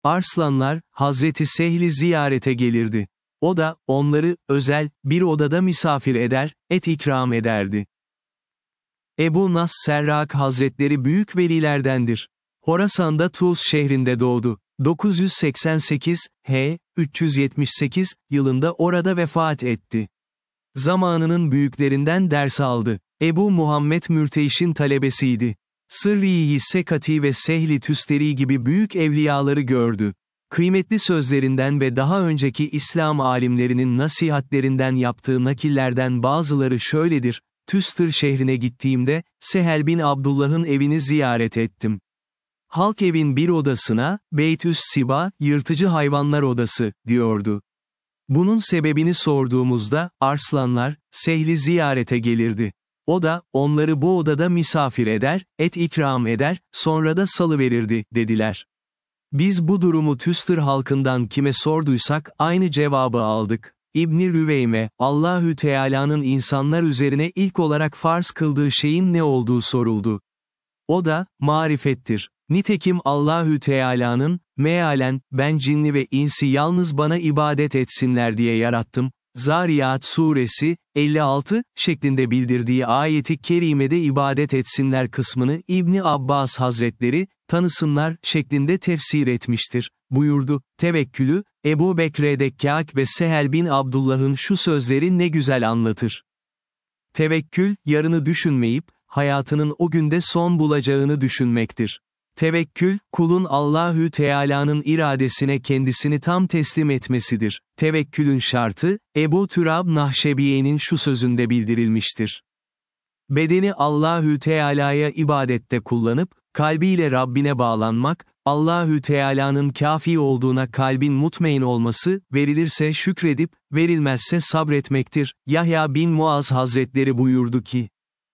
Arslanlar, Hazreti Sehl'i ziyarete gelirdi. O da, onları, özel, bir odada misafir eder, et ikram ederdi. Ebu Nas Serrak Hazretleri büyük velilerdendir. Horasan'da Tuz şehrinde doğdu. 988, 378 yılında orada vefat etti. Zamanının büyüklerinden ders aldı. Ebu Muhammed Mürteyş'in talebesiydi. Sırrı-i Sekati ve Sehl-i Tüsteri gibi büyük evliyaları gördü. Kıymetli sözlerinden ve daha önceki İslam alimlerinin nasihatlerinden yaptığı nakillerden bazıları şöyledir: Tüstır şehrine gittiğimde, Sehel bin Abdullah'ın evini ziyaret ettim. Halk evin bir odasına, Beytüs Siba, yırtıcı hayvanlar odası, diyordu. Bunun sebebini sorduğumuzda, Arslanlar, Sehl'i ziyarete gelirdi. O da, onları bu odada misafir eder, et ikram eder, sonra da salıverirdi, dediler. Biz bu durumu Tüstır halkından kime sorduysak, aynı cevabı aldık. İbn-i Rüveyme, Allahü Teala'nın insanlar üzerine ilk olarak farz kıldığı şeyin ne olduğu soruldu. O da, marifettir. Nitekim Allahü Teala'nın, mealen, ben cinni ve insi yalnız bana ibadet etsinler diye yarattım, Zariyat suresi, 56, şeklinde bildirdiği ayeti kerimede ibadet etsinler kısmını İbni Abbas Hazretleri, tanısınlar, şeklinde tefsir etmiştir, buyurdu. Tevekkülü, Ebu Bekr Dekkâk ve Sehel bin Abdullah'ın şu sözleri ne güzel anlatır. Tevekkül, yarını düşünmeyip, hayatının o günde son bulacağını düşünmektir. Tevekkül, kulun Allahü Teala'nın iradesine kendisini tam teslim etmesidir. Tevekkülün şartı, Ebu Türab Nahşebiye'nin şu sözünde bildirilmiştir. Bedeni Allahü Teala'ya ibadette kullanıp, kalbiyle Rabbine bağlanmak, Allahü Teala'nın kâfi olduğuna kalbin mutmain olması, verilirse şükredip, verilmezse sabretmektir. Yahya bin Muaz Hazretleri buyurdu ki,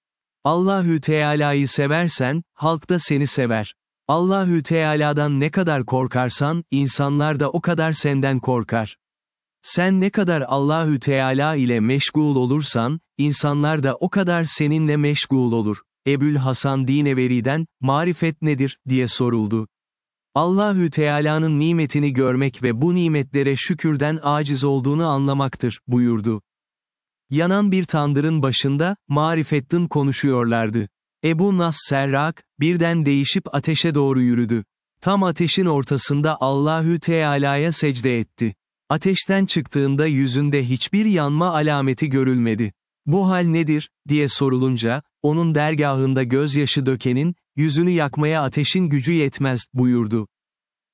Allahü Teala'yı seversen, halk da seni sever. Allahü Teala'dan ne kadar korkarsan, insanlar da o kadar senden korkar. Sen ne kadar Allahü Teala ile meşgul olursan, insanlar da o kadar seninle meşgul olur. Ebül Hasan Dineveri'den, marifet nedir, diye soruldu. Allahü Teala'nın nimetini görmek ve bu nimetlere şükürden aciz olduğunu anlamaktır, buyurdu. Yanan bir tandırın başında, marifetten konuşuyorlardı. Ebu Nas Serrak, birden değişip ateşe doğru yürüdü. Tam ateşin ortasında Allahü Teala'ya secde etti. Ateşten çıktığında yüzünde hiçbir yanma alameti görülmedi. Bu hal nedir, diye sorulunca, onun dergahında gözyaşı dökenin, yüzünü yakmaya ateşin gücü yetmez, buyurdu.